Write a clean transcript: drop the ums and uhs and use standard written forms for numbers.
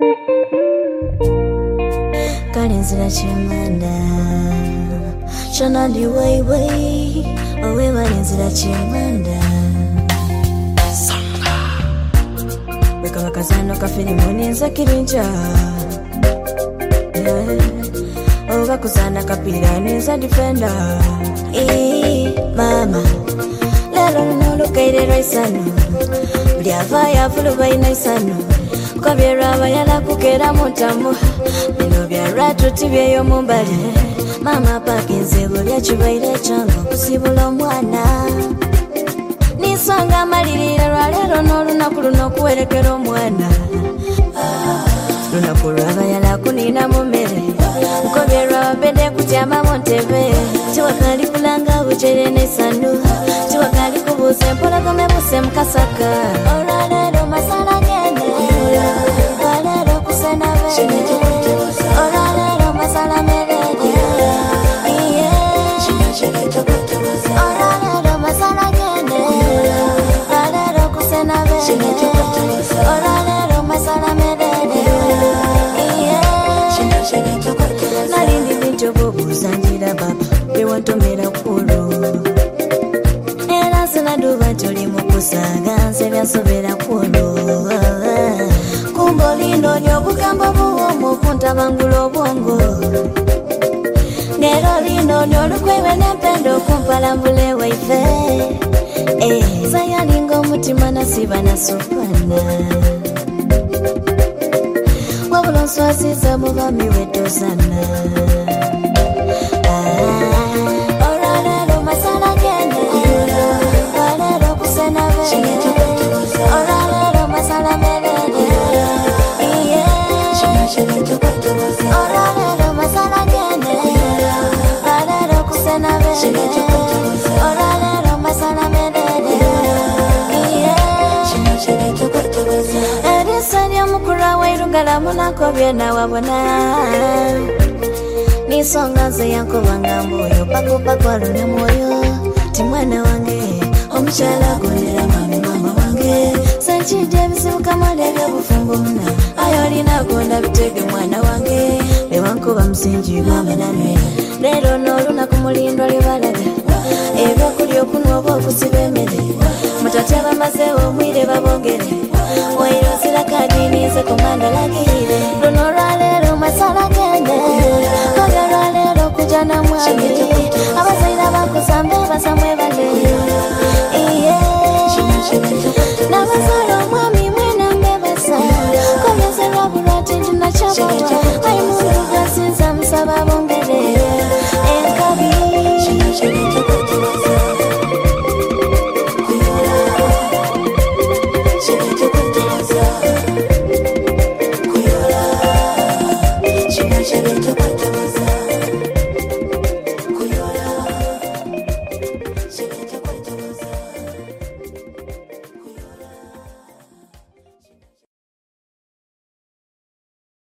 Kalinzira chimanda Shana di way Owe walinzira chimanda Sanga Beka wakazano kafili muninza kirinja Oga kuzana kapira ninza defender Mama Lelo nolo kairero isano Uliava ya fulu baina isano Kwa vyera yala kukera mutamu Bino vyara tutibye yo mumbali Mama pakinze bulya chibaire chango kusibula omwana Nisonga malirira lwalero n'olunaku luno kuwerekera omwana Lunaku lw'abayala kunina mu mmere Nkobyerwa bende kutyama mu ntebe Tiwakali kulanga bujere n'essanyu Tiwakali kubuuza empologome buse mukasaka Olwalero masala gende Olwalero kusena bende Olwalero masala merede Olwalero masala gende Olwalero kusena bende Olwalero masala merede Nalindi bintu bubuzanjira baba Bewantomera kulu Era sinaduba tuli mukusaga Nze byasobera kulu Kumbo lino nyobugambo buwomu kuntabangula obwongo Nero lino nyolukwewe nempendo kumpalambule waife Zayalinga omutima nasiba nasopana Wabula nswaziza mu bami wedozana Olwalero masala gende Olwalero kusena bende Olwalero masala merede Olwalero masala gende Olwalero kusena bende Olwalero masala merede Erisanya mukura wairungala munako byena wabona Nisonga nze yankobanga mboyo Pakupa kwa lune mwoyo Ti mwana wange Omuchala gondera mama wange Sanchide bisibuka mwalebya bufungo muna Ayolina gonda bitege mwana wange Bewankuba msinji mama nanwe Lero n'olunaku mulindo libalaga Ebyokuli okunwa oba okusiba emere Mutate bamaze omwire babongere Wairozira kadini ze komanda